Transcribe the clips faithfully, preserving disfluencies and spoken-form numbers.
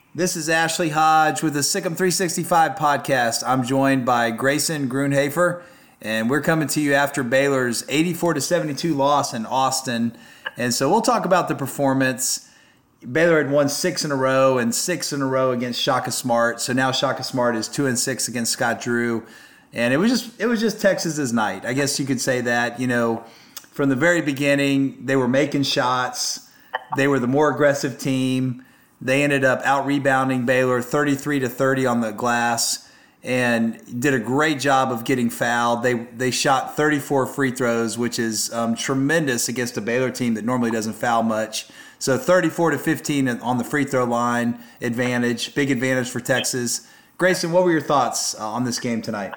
This is Ashley Hodge with the Sikkim three sixty-five podcast. I'm joined by Grayson Grunhafer, and we're coming to you after Baylor's eighty-four to seventy-two loss in Austin. And so we'll talk about the performance. Baylor had won six in a row and six in a row against Shaka Smart. So now Shaka Smart is two and six against Scott Drew. And it was just it was just Texas's night. I guess you could say that. You know, from the very beginning, they were making shots. They were the more aggressive team. They ended up out-rebounding Baylor thirty-three to thirty on the glass and did a great job of getting fouled. They they shot thirty-four free throws, which is um, tremendous against a Baylor team that normally doesn't foul much. So thirty-four to fifteen on the free throw line advantage, big advantage for Texas. Grayson, what were your thoughts uh, on this game tonight?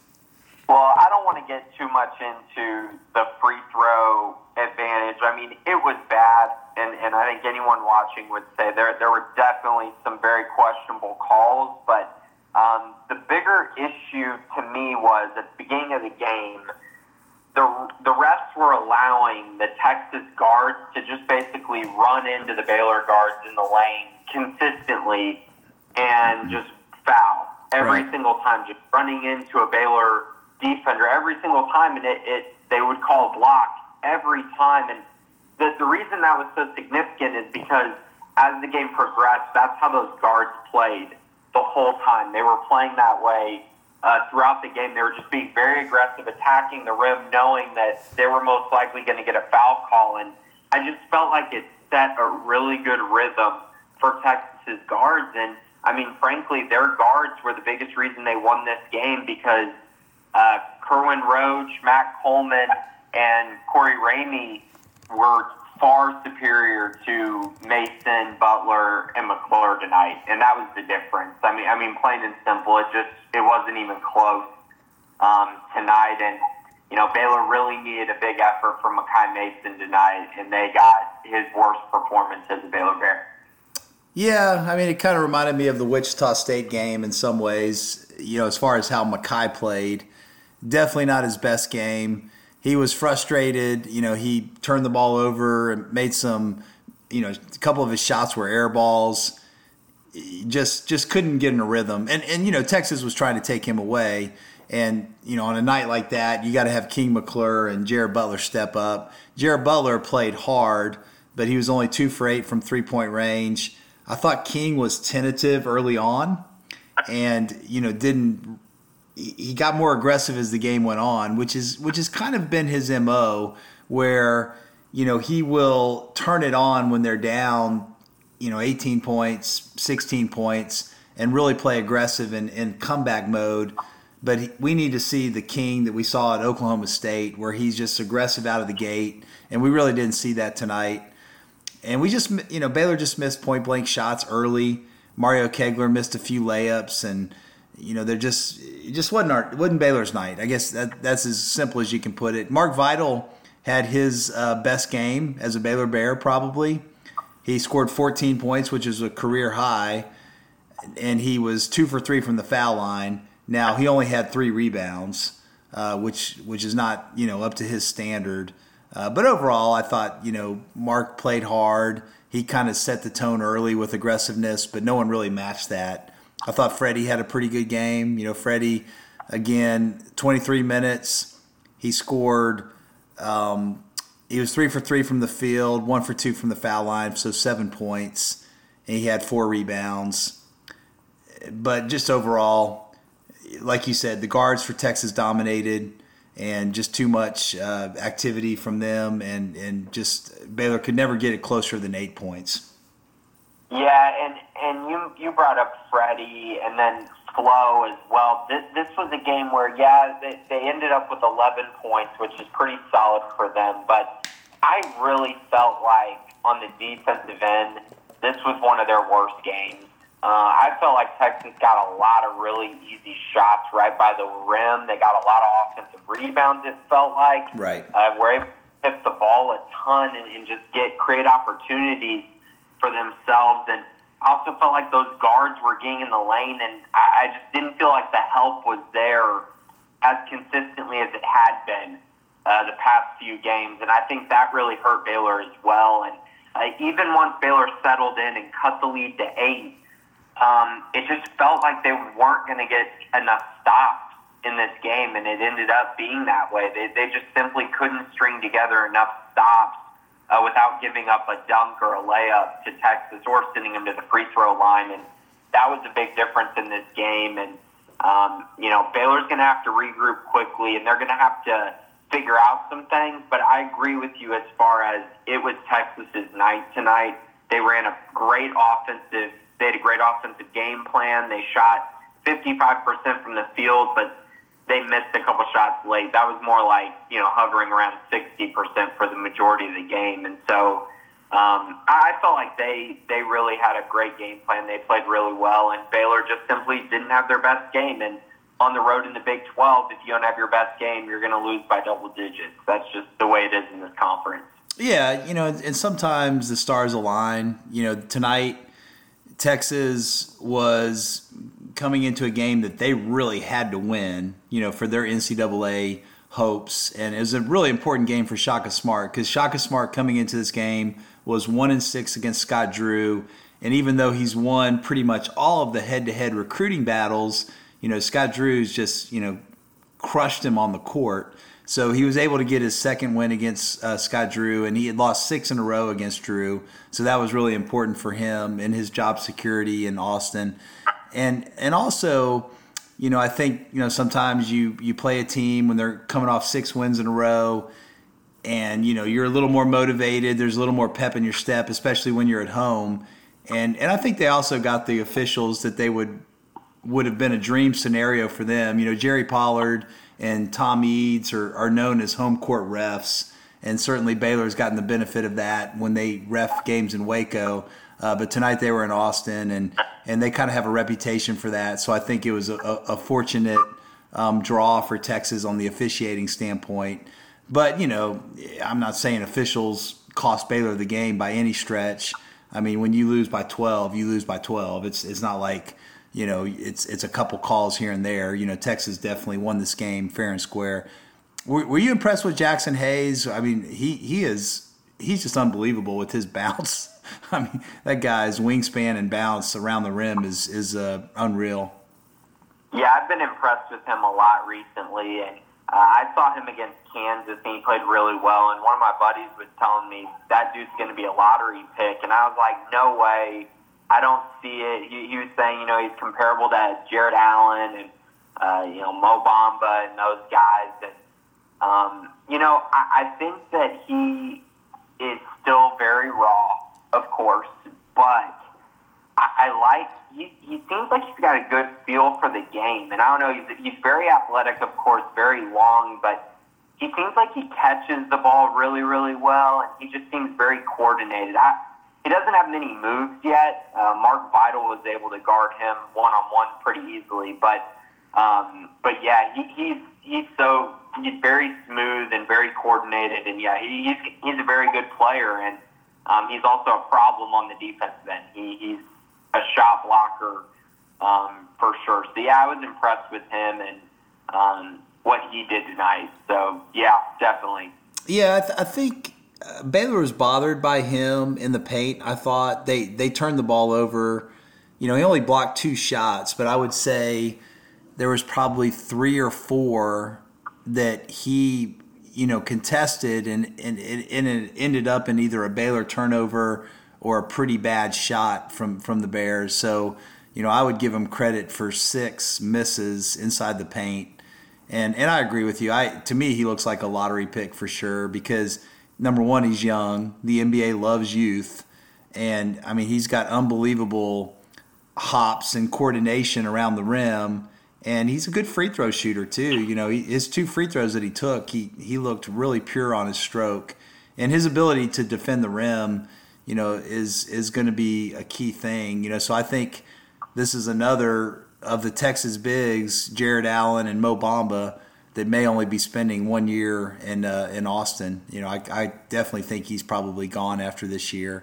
Well, I don't want to get too much into the free throw advantage. I mean, it was bad, and, and I think anyone watching would say there there were definitely some very questionable calls, but um, the bigger issue to me was at the beginning of the game, the the refs were allowing the Texas guards to just basically run into the Baylor guards in the lane consistently and just foul every Right. single time, just running into a Baylor defender every single time, and it, it they would call a block every time. And the, the reason that was so significant is because as the game progressed, that's how those guards played the whole time. They were playing that way uh, throughout the game. They were just being very aggressive, attacking the rim, knowing that they were most likely going to get a foul call. And I just felt like it set a really good rhythm for Texas's guards. And I mean, frankly, their guards were the biggest reason they won this game because Uh, Kerwin Roach, Matt Coleman, and Corey Ramey were far superior to Mason, Butler, and McClure tonight, and that was the difference. I mean, I mean, plain and simple, it just it wasn't even close um, tonight. And you know, Baylor really needed a big effort from Makai Mason tonight, and they got his worst performance as a Baylor Bear. Yeah, I mean, it kind of reminded me of the Wichita State game in some ways, you know, as far as how Makai played. Definitely not his best game. He was frustrated. You know, he turned the ball over and made some, you know, a couple of his shots were air balls. He just just couldn't get in a rhythm. And, and you know, Texas was trying to take him away. And, you know, on a night like that, you got to have King McClure and Jared Butler step up. Jared Butler played hard, but he was only two for eight from three-point range. I thought King was tentative early on and, you know, didn't – he got more aggressive as the game went on, which is which has kind of been his M O, where, you know, he will turn it on when they're down, you know, eighteen points, sixteen points, and really play aggressive in, in comeback mode. But he, we need to see the King that we saw at Oklahoma State, where he's just aggressive out of the gate, and we really didn't see that tonight. And we just, you know, Baylor just missed point-blank shots early. Mario Kegler missed a few layups, and you know, they're just it just wasn't our it wasn't Baylor's night. I guess that that's as simple as you can put it. Mark Vidal had his uh, best game as a Baylor Bear probably. He scored fourteen points, which is a career high, and he was two for three from the foul line. Now he only had three rebounds, uh, which which is not, you know, up to his standard. Uh, but overall, I thought, you know, Mark played hard. He kind of set the tone early with aggressiveness, but no one really matched that. I thought Freddie had a pretty good game. You know, Freddie, again, twenty-three minutes. He scored. Um, he was three for three from the field, one for two from the foul line, so seven points. And he had four rebounds. But just overall, like you said, the guards for Texas dominated, and just too much uh, activity from them, and, and just Baylor could never get it closer than eight points. Yeah, and, and you you brought up Freddie and then Flo as well. This this was a game where, yeah, they, they ended up with eleven points, which is pretty solid for them. But I really felt like on the defensive end, this was one of their worst games. Uh, I felt like Texas got a lot of really easy shots right by the rim. They got a lot of offensive rebounds, it felt like. Right. Uh, were able to hit the ball a ton and, and just get create opportunities for themselves. And I also felt like those guards were getting in the lane, and I, I just didn't feel like the help was there as consistently as it had been uh, the past few games. And I think that really hurt Baylor as well. And uh, even once Baylor settled in and cut the lead to eight, um, it just felt like they weren't going to get enough stops in this game, and it ended up being that way. They they just simply couldn't string together enough stops uh, without giving up a dunk or a layup to Texas or sending them to the free throw line, and that was a big difference in this game. And um, you know, Baylor's going to have to regroup quickly, and they're going to have to figure out some things. But I agree with you as far as it was Texas's night tonight. They ran a great offensive. They had a great offensive game plan. They shot fifty-five percent from the field, but they missed a couple shots late. That was more like, you know, hovering around sixty percent for the majority of the game. And so um, I felt like they, they really had a great game plan. They played really well, and Baylor just simply didn't have their best game. And on the road in the Big twelve, if you don't have your best game, you're going to lose by double digits. That's just the way it is in this conference. Yeah, you know, and sometimes the stars align. You know, tonight Texas was coming into a game that they really had to win, you know, for their N C double A hopes. And it was a really important game for Shaka Smart, because Shaka Smart coming into this game was one and six against Scott Drew. And even though he's won pretty much all of the head-to-head recruiting battles, you know, Scott Drew's just, you know, crushed him on the court. So he was able to get his second win against uh, Scott Drew, and he had lost six in a row against Drew. So that was really important for him and his job security in Austin. And and also, you know, I think, you know, sometimes you, you play a team when they're coming off six wins in a row, and, you know, you're a little more motivated. There's a little more pep in your step, especially when you're at home. And and I think they also got the officials that they would would have been a dream scenario for them. You know, Jerry Pollard and Tom Eads are, are known as home court refs, and certainly Baylor's gotten the benefit of that when they ref games in Waco. Uh, but tonight they were in Austin, and, and they kind of have a reputation for that. So I think it was a, a fortunate um, draw for Texas on the officiating standpoint. But, you know, I'm not saying officials cost Baylor the game by any stretch. I mean, when you lose by twelve, you lose by twelve. It's it's not like, you know, it's it's a couple calls here and there. You know, Texas definitely won this game fair and square. Were, were you impressed with Jackson Hayes? I mean, he he is he's just unbelievable with his bounce. I mean, that guy's wingspan and bounce around the rim is is uh, unreal. Yeah, I've been impressed with him a lot recently, and uh, I saw him against Kansas, and he played really well. And one of my buddies was telling me that dude's going to be a lottery pick, and I was like, no way. I don't see it. He, he was saying, you know, he's comparable to Jared Allen and, uh, you know, Mo Bamba and those guys. And, um, you know, I, I think that he is still very raw, of course, but I, I like, he, he seems like he's got a good feel for the game. And I don't know, he's, he's very athletic, of course, very long, but he seems like he catches the ball really, really well, and he just seems very coordinated. I, He doesn't have many moves yet. Uh, Mark Vidal was able to guard him one-on-one pretty easily, but um, but yeah, he, he's he's so he's very smooth and very coordinated, and yeah, he, he's he's a very good player, and um, he's also a problem on the defensive end. He, he's a shot blocker um, for sure. So yeah, I was impressed with him and um, what he did tonight. So yeah, definitely. Yeah, I, th- I think. Uh, Baylor was bothered by him in the paint. I thought they, they turned the ball over. You know, he only blocked two shots, but I would say there was probably three or four that he, you know, contested, and, and, and it ended up in either a Baylor turnover or a pretty bad shot from, from the Bears. So, you know, I would give him credit for six misses inside the paint. And and I agree with you. I to me, he looks like a lottery pick for sure, because – number one, he's young. The N B A loves youth. And, I mean, he's got unbelievable hops and coordination around the rim. And he's a good free throw shooter, too. You know, he, his two free throws that he took, he, he looked really pure on his stroke. And his ability to defend the rim, you know, is is going to be a key thing. You know, so I think this is another of the Texas bigs, Jared Allen and Mo Bamba, that may only be spending one year in uh, in Austin. You know, I, I definitely think he's probably gone after this year.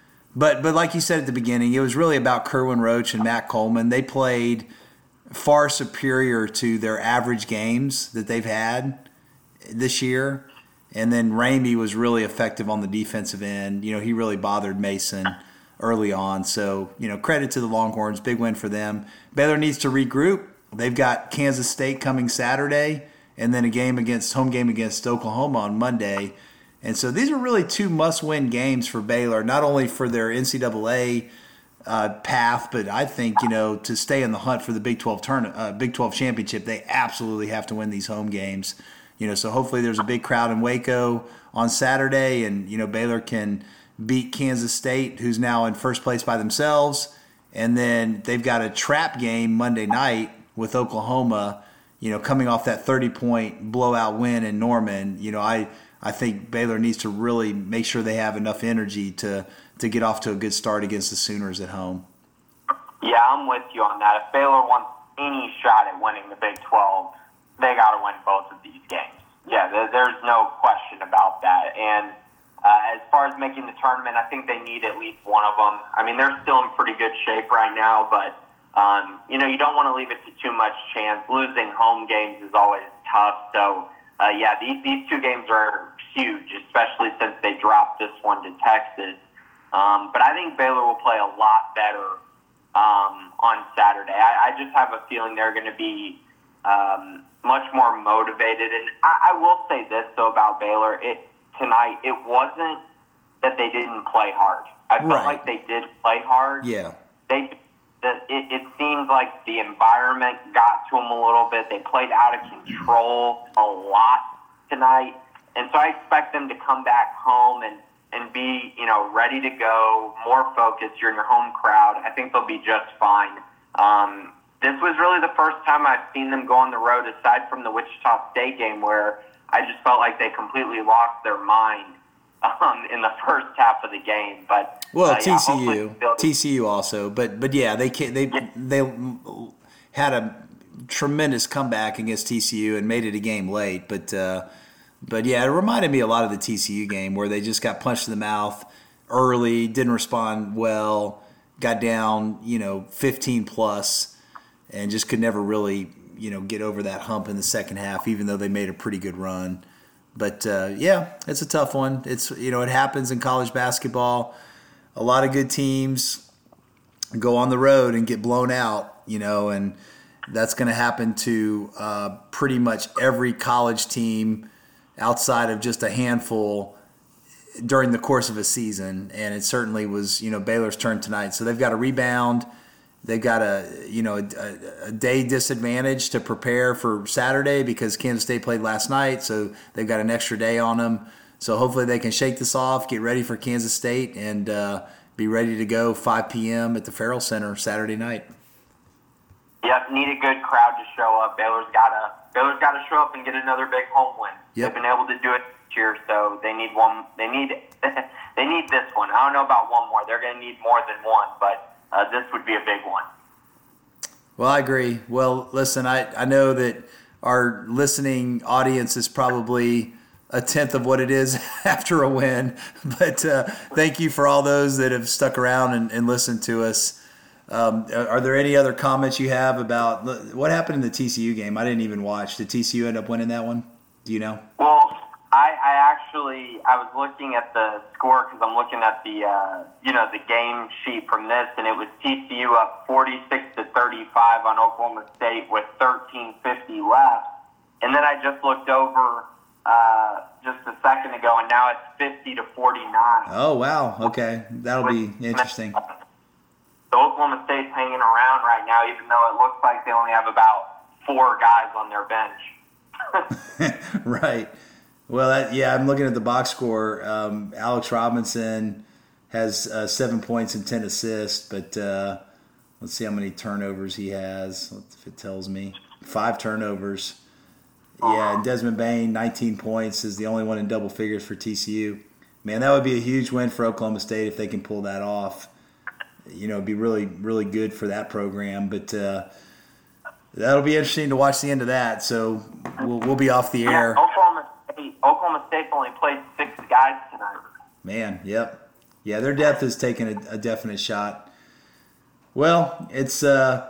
But but like you said at the beginning, it was really about Kerwin Roach and Matt Coleman. They played far superior to their average games that they've had this year. And then Ramey was really effective on the defensive end. You know, he really bothered Mason early on. So, you know, credit to the Longhorns. Big win for them. Baylor needs to regroup. They've got Kansas State coming Saturday and then a game against home game against Oklahoma on Monday. And so these are really two must-win games for Baylor, not only for their N C double A uh, path, but I think, you know, to stay in the hunt for the Big twelve turn, uh, Big twelve championship, they absolutely have to win these home games. You know, so hopefully there's a big crowd in Waco on Saturday, and, you know, Baylor can beat Kansas State, who's now in first place by themselves. And then they've got a trap game Monday night with Oklahoma, you know, coming off that thirty-point blowout win in Norman. You know, I, I think Baylor needs to really make sure they have enough energy to, to get off to a good start against the Sooners at home. Yeah, I'm with you on that. If Baylor wants any shot at winning the Big twelve, they got to win both of these games. Yeah, there, there's no question about that. And uh, as far as making the tournament, I think they need at least one of them. I mean, they're still in pretty good shape right now, but, um, you know, you don't want to leave it to too much chance. Losing home games is always tough. So, uh, yeah, these, these two games are huge, especially since they dropped this one to Texas. Um, but I think Baylor will play a lot better um, on Saturday. I, I just have a feeling they're going to be um, much more motivated. And I, I will say this, though, about Baylor. It tonight, it wasn't that they didn't play hard. I felt Right. like they did play hard. Yeah. They, the, it, it seemed like the environment got to them a little bit. They played out of control a lot tonight. And so I expect them to come back home and, and be, you know, ready to go, more focused. You're in your home crowd. I think they'll be just fine. Um, this was really the first time I've seen them go on the road, aside from the Wichita State game, where I just felt like they completely lost their mind um, in the first half of the game. But Well, uh, yeah, T C U, hopefully T C U also, but but yeah, they can, they Yeah. they had a tremendous comeback against T C U and made it a game late. But uh, but yeah, it reminded me a lot of the T C U game where they just got punched in the mouth early, didn't respond well, got down, you know, fifteen plus, and just could never really, you know, get over that hump in the second half, even though they made a pretty good run. But uh, yeah, it's a tough one. It's, you know, it happens in college basketball. A lot of good teams go on the road and get blown out, you know, and that's going to happen to uh, pretty much every college team outside of just a handful during the course of a season. And it certainly was, you know, Baylor's turn tonight. So they've got to rebound. They've got a, you know, a, a day disadvantage to prepare for Saturday because Kansas State played last night, so they've got an extra day on them. So hopefully they can shake this off, get ready for Kansas State, and uh, be ready to go five p.m. at the Farrell Center Saturday night. Yep, need a good crowd to show up. Baylor's got to Baylor's got to show up and get another big home win. Yep. They've been able to do it this year, so they need one. They need they need this one. I don't know about one more. They're going to need more than one, but. Uh, this would be a big one. Well, I agree. Well, listen, I, I know that our listening audience is probably a tenth of what it is after a win, but uh, thank you for all those that have stuck around and, and listened to us. Um, are there any other comments you have about what happened in the T C U game? I didn't even watch. Did T C U end up winning that one? Do you know? Well, I, I actually I was looking at the score because I'm looking at the uh, you know the game sheet from this, and it was T C U up forty-six to thirty-five on Oklahoma State with thirteen fifty left, and then I just looked over uh, just a second ago, and now it's fifty to forty-nine. Oh wow! Okay, that'll be interesting. So Oklahoma State's hanging around right now, even though it looks like they only have about four guys on their bench. Right. Well, that, yeah, I'm looking at the box score. Um, Alex Robinson has uh, seven points and ten assists, but uh, let's see how many turnovers he has. If it tells me, five turnovers. Yeah, and Desmond Bain, nineteen points, is the only one in double figures for T C U. Man, that would be a huge win for Oklahoma State if they can pull that off. You know, it'd be really, really good for that program. But uh, that'll be interesting to watch the end of that. So we'll we'll be off the air. Yeah, Oklahoma State, Oklahoma State only played six guys tonight. Man, yep. Yeah, their depth is taking a, a definite shot. Well, it's, uh,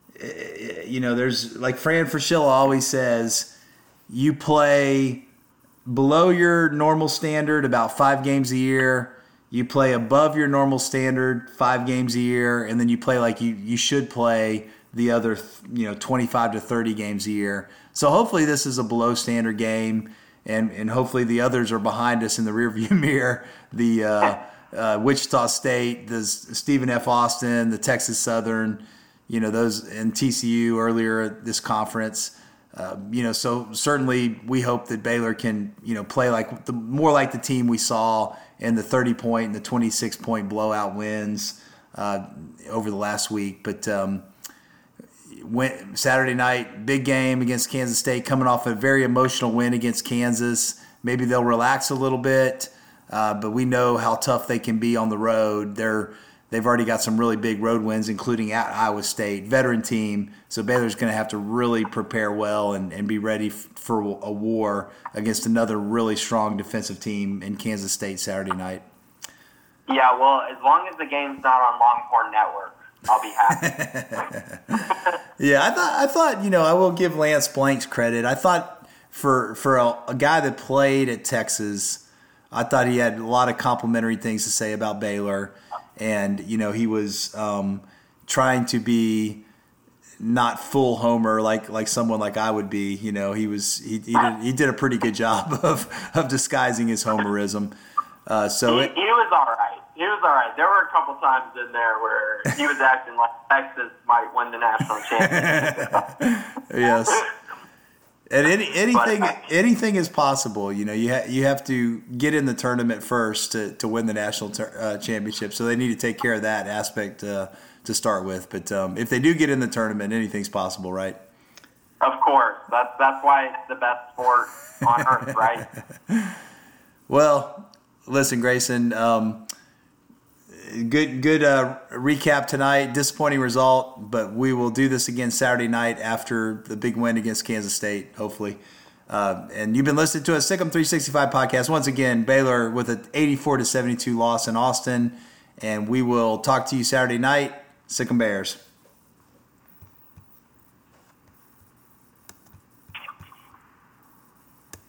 you know, there's, like Fran Fraschilla always says, you play below your normal standard about five games a year. you play above your normal standard five games a year, and then you play like you, you should play the other, you know, twenty-five to thirty games a year. So hopefully this is a below standard game, and, and hopefully the others are behind us in the rearview mirror. The uh, uh, Wichita State, the Stephen F. Austin, the Texas Southern, you know, those, and T C U earlier this conference. Uh, you know, so certainly we hope that Baylor can, you know, play like the more like the team we saw in the thirty point and the twenty-six point blowout wins uh, over the last week. But um, went Saturday night, big game against Kansas State, coming off a very emotional win against Kansas. Maybe they'll relax a little bit, uh, but we know how tough they can be on the road. They're They've already got some really big road wins, including at Iowa State, veteran team. So Baylor's going to have to really prepare well and, and be ready f- for a war against another really strong defensive team in Kansas State Saturday night. Yeah, well, as long as the game's not on Longhorn Network, I'll be happy. Yeah, I thought I thought you know I will give Lance Blanks credit. I thought for for a, a guy that played at Texas, I thought he had a lot of complimentary things to say about Baylor. And, you know, he was um, trying to be not full homer like like someone like I would be. You know, he was he he did, he did a pretty good job of, of disguising his homerism. Uh, so he, it, he was all right. He was all right. There were a couple times in there where he was acting like Texas might win the national championship. Yes. And any, anything anything is possible. You know, you ha- you have to get in the tournament first to, to win the national ter- uh, championship. So they need to take care of that aspect uh, to start with. But um, if they do get in the tournament, anything's possible, right? Of course. That's that's why it's the best sport on earth, right? Well, listen, Grayson. Um, Good, good uh, recap tonight. Disappointing result, but we will do this again Saturday night after the big win against Kansas State, hopefully. Uh, and you've been listening to a Sic 'em three sixty-five podcast. Once again, Baylor with an eighty-four to seventy-two loss in Austin, and we will talk to you Saturday night. Sic 'em Bears.